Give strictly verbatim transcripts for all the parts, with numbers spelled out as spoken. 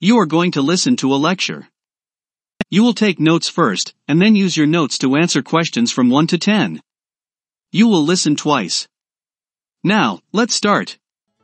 You are going to listen to a lecture. You will take notes first, and then use your notes to answer questions from one to ten. You will listen twice. Now, let's start.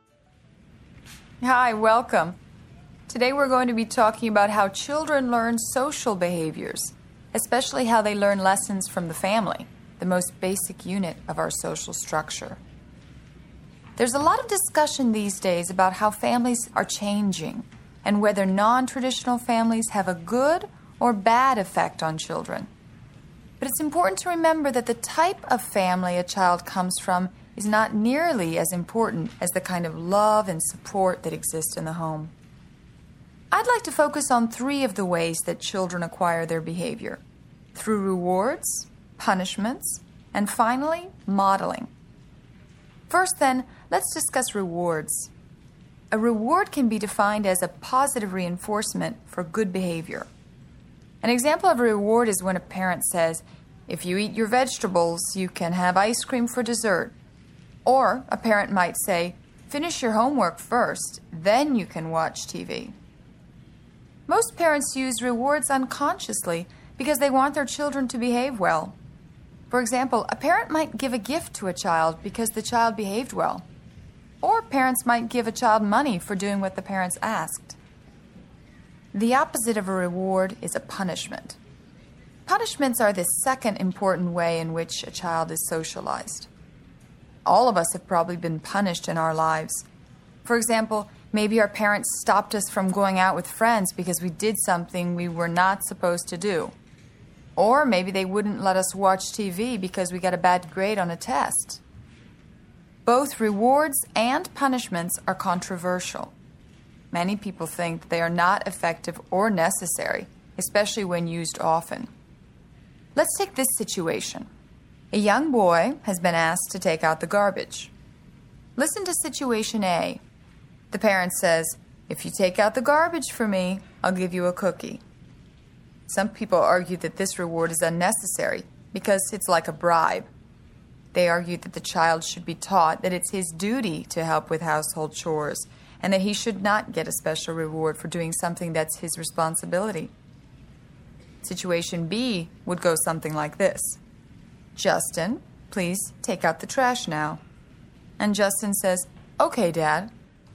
Hi, welcome. Today we're going to be talking about how children learn social behaviors, especially how they learn lessons from the family, the most basic unit of our social structure. There's a lot of discussion these days about how families are changing and whether non-traditional families have a good or bad effect on children. But it's important to remember that the type of family a child comes from is not nearly as important as the kind of love and support that exists in the home. I'd like to focus on three of the ways that children acquire their behavior: through rewards, punishments, and finally, modeling. First then, let's discuss rewards. A reward can be defined as a positive reinforcement for good behavior. An example of a reward is when a parent says, "If you eat your vegetables, you can have ice cream for dessert." Or a parent might say, "Finish your homework first, then you can watch T V." Most parents use rewards unconsciously because they want their children to behave well. For example, a parent might give a gift to a child because the child behaved well. Or parents might give a child money for doing what the parents asked. The opposite of a reward is a punishment. Punishments are the second important way in which a child is socialized. All of us have probably been punished in our lives. For example, maybe our parents stopped us from going out with friends because we did something we were not supposed to do. Or maybe they wouldn't let us watch T V because we got a bad grade on a test. Both rewards and punishments are controversial. Many people think that they are not effective or necessary, especially when used often. Let's take this situation. A young boy has been asked to take out the garbage. Listen to situation A. The parent says, "If you take out the garbage for me, I'll give you a cookie." Some people argue that this reward is unnecessary because it's like a bribe. They argue that the child should be taught that it's his duty to help with household chores and that he should not get a special reward for doing something that's his responsibility. Situation B would go something like this. "Justin, please take out the trash now." And Justin says, "Okay, Dad."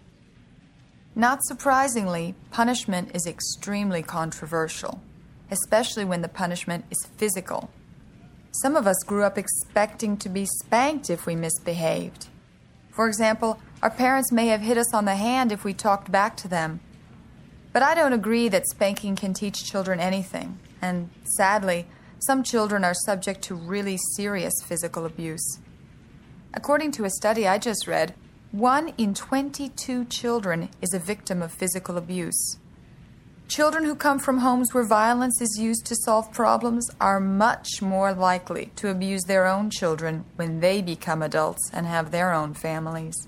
Not surprisingly, punishment is extremely controversial, especially when the punishment is physical. Some of us grew up expecting to be spanked if we misbehaved. For example, our parents may have hit us on the hand if we talked back to them. But I don't agree that spanking can teach children anything, and sadly, some children are subject to really serious physical abuse. According to a study I just read, one in twenty-two children is a victim of physical abuse. Children who come from homes where violence is used to solve problems are much more likely to abuse their own children when they become adults and have their own families.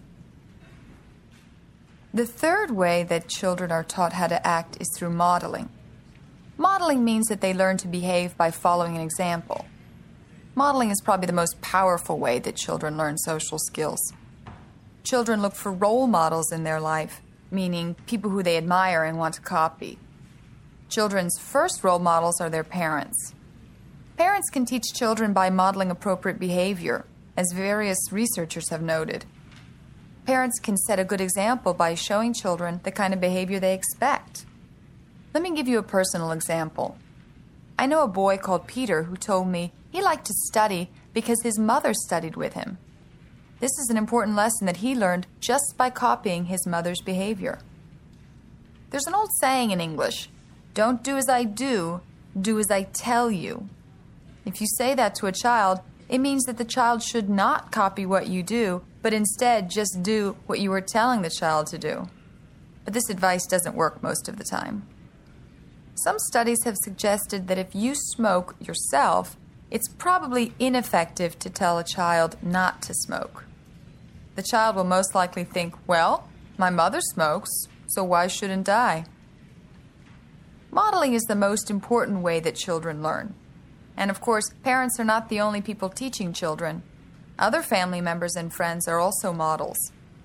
The third way that children are taught how to act is through modeling. Modeling means that they learn to behave by following an example. Modeling is probably the most powerful way that children learn social skills. Children look for role models in their life, meaning people who they admire and want to copy. Children's first role models are their parents. Parents can teach children by modeling appropriate behavior, as various researchers have noted. Parents can set a good example by showing children the kind of behavior they expect. Let me give you a personal example. I know a boy called Peter who told me he liked to study because his mother studied with him. This is an important lesson that he learned just by copying his mother's behavior. There's an old saying in English, "Don't do as I do, do as I tell you." If you say that to a child, it means that the child should not copy what you do, but instead just do what you were telling the child to do. But this advice doesn't work most of the time. Some studies have suggested that if you smoke yourself, it's probably ineffective to tell a child not to smoke. The child will most likely think, "Well, my mother smokes, so why shouldn't I?" Modeling is the most important way that children learn. And of course, parents are not the only people teaching children. Other family members and friends are also models.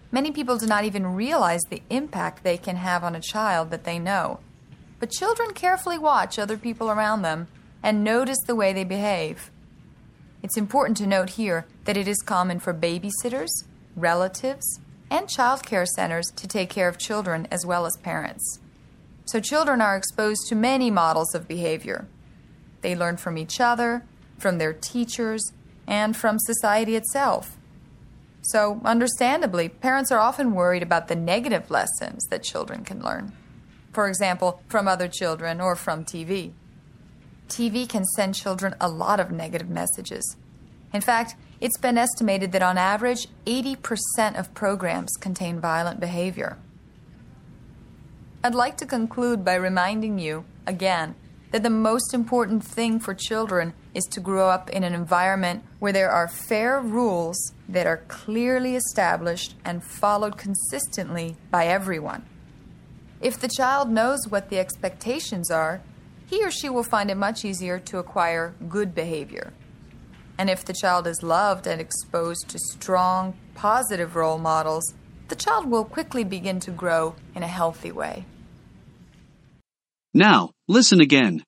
Many people do not even realize the impact they can have on a child that they know. But children carefully watch other people around them and notice the way they behave. It's important to note here that it is common for babysitters, relatives, and child care centers to take care of children as well as parents. So children are exposed to many models of behavior. They learn from each other, from their teachers, and from society itself. So, understandably, parents are often worried about the negative lessons that children can learn. For example, from other children or from T V. T V can send children a lot of negative messages. In fact, it's been estimated that on average, eighty percent of programs contain violent behavior. I'd like to conclude by reminding you, again, that the most important thing for children is to grow up in an environment where there are fair rules that are clearly established and followed consistently by everyone. If the child knows what the expectations are, he or she will find it much easier to acquire good behavior. And if the child is loved and exposed to strong, positive role models, the child will quickly begin to grow in a healthy way. Now, listen again.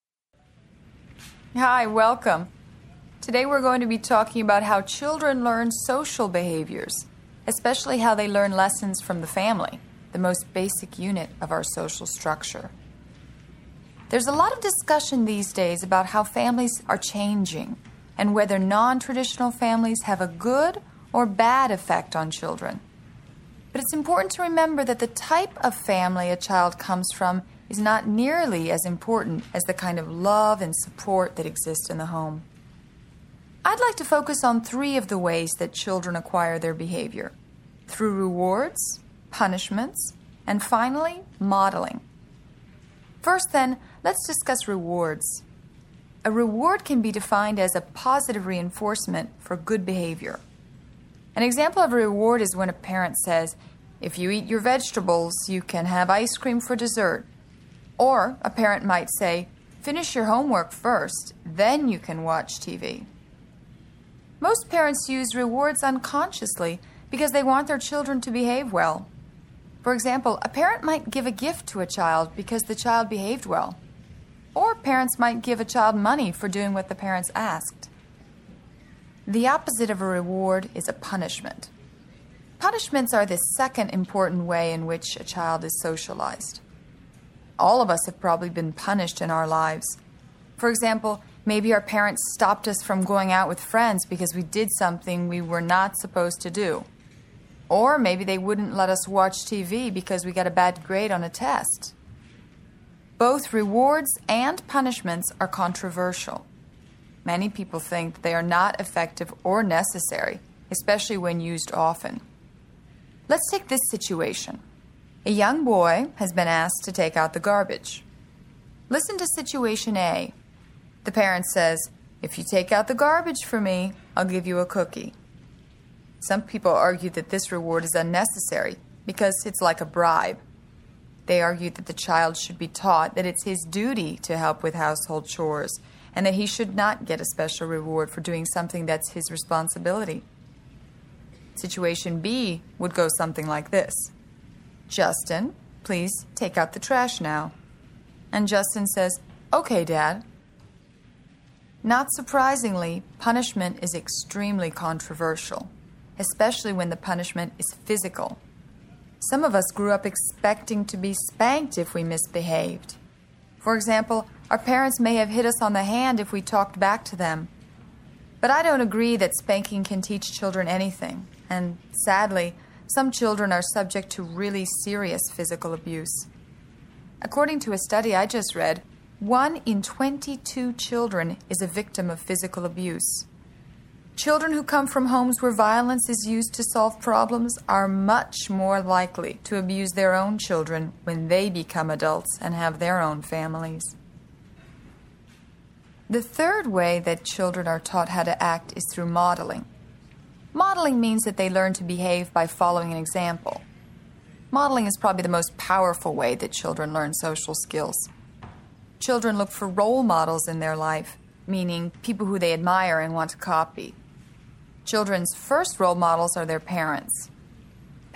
Hi, welcome. Today we're going to be talking about how children learn social behaviors, especially how they learn lessons from the family, the most basic unit of our social structure. There's a lot of discussion these days about how families are changing and whether non-traditional families have a good or bad effect on children. But it's important to remember that the type of family a child comes from is not nearly as important as the kind of love and support that exists in the home. I'd like to focus on three of the ways that children acquire their behavior: through rewards, punishments, and finally, modeling. First then, let's discuss rewards. A reward can be defined as a positive reinforcement for good behavior. An example of a reward is when a parent says, "If you eat your vegetables, you can have ice cream for dessert." Or a parent might say, "Finish your homework first, then you can watch T V." Most parents use rewards unconsciously because they want their children to behave well. For example, a parent might give a gift to a child because the child behaved well. Or parents might give a child money for doing what the parents asked. The opposite of a reward is a punishment. Punishments are the second important way in which a child is socialized. All of us have probably been punished in our lives. For example, maybe our parents stopped us from going out with friends because we did something we were not supposed to do. Or maybe they wouldn't let us watch T V because we got a bad grade on a test. Both rewards and punishments are controversial. Many people think they are not effective or necessary, especially when used often. Let's take this situation. A young boy has been asked to take out the garbage. Listen to situation A. The parent says, "If you take out the garbage for me, I'll give you a cookie." Some people argue that this reward is unnecessary because it's like a bribe. They argue that the child should be taught that it's his duty to help with household chores and that he should not get a special reward for doing something that's his responsibility. Situation B would go something like this. "Justin, please take out the trash now." And Justin says, "Okay, Dad." Not surprisingly, punishment is extremely controversial, especially when the punishment is physical. Some of us grew up expecting to be spanked if we misbehaved. For example, our parents may have hit us on the hand if we talked back to them. But I don't agree that spanking can teach children anything, and sadly, some children are subject to really serious physical abuse. According to a study I just read, one in twenty-two children is a victim of physical abuse. Children who come from homes where violence is used to solve problems are much more likely to abuse their own children when they become adults and have their own families. The third way that children are taught how to act is through modeling. Modeling means that they learn to behave by following an example. Modeling is probably the most powerful way that children learn social skills. Children look for role models in their life, meaning people who they admire and want to copy. Children's first role models are their parents.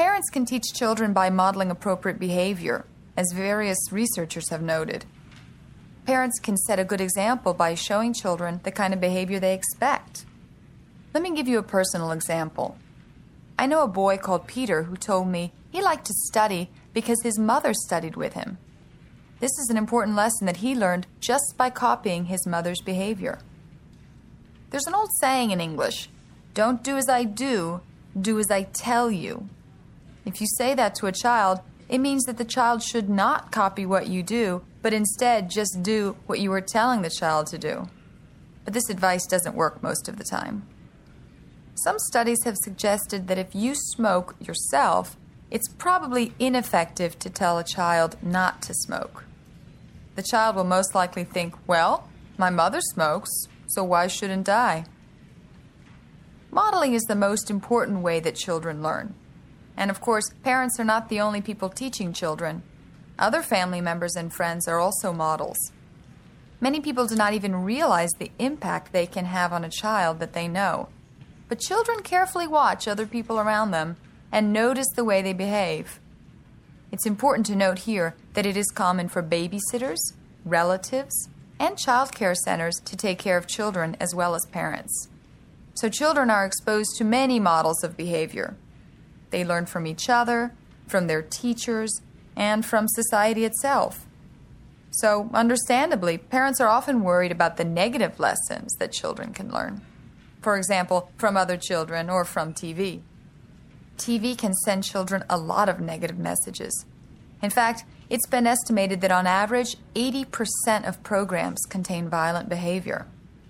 Parents can teach children by modeling appropriate behavior, as various researchers have noted. Parents can set a good example by showing children the kind of behavior they expect. Let me give you a personal example. I know a boy called Peter who told me he liked to study because his mother studied with him. This is an important lesson that he learned just by copying his mother's behavior. There's an old saying in English, "Don't do as I do, do as I tell you." If you say that to a child, it means that the child should not copy what you do, but instead just do what you were telling the child to do. But this advice doesn't work most of the time. Some studies have suggested that if you smoke yourself, it's probably ineffective to tell a child not to smoke. The child will most likely think, well, my mother smokes, so why shouldn't I? Modeling is the most important way that children learn. And of course, parents are not the only people teaching children. Other family members and friends are also models. Many people do not even realize the impact they can have on a child that they know. But children carefully watch other people around them and notice the way they behave. It's important to note here that it is common for babysitters, relatives, and child care centers to take care of children as well as parents. So children are exposed to many models of behavior. They learn from each other, from their teachers, and from society itself. So, understandably, parents are often worried about the negative lessons that children can learn. For example, from other children or from T V. T V can send children a lot of negative messages. In fact, it's been estimated that on average, eighty percent of programs contain violent behavior.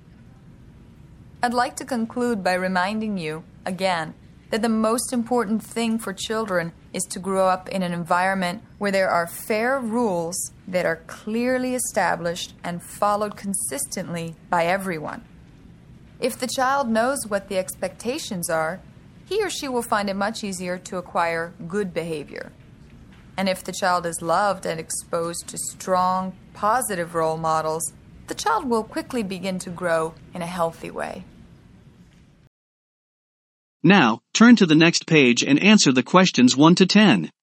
I'd like to conclude by reminding you, again, that the most important thing for children is to grow up in an environment where there are fair rules that are clearly established and followed consistently by everyone. If the child knows what the expectations are, he or she will find it much easier to acquire good behavior. And if the child is loved and exposed to strong, positive role models, the child will quickly begin to grow in a healthy way. Now, turn to the next page and answer the questions one to ten.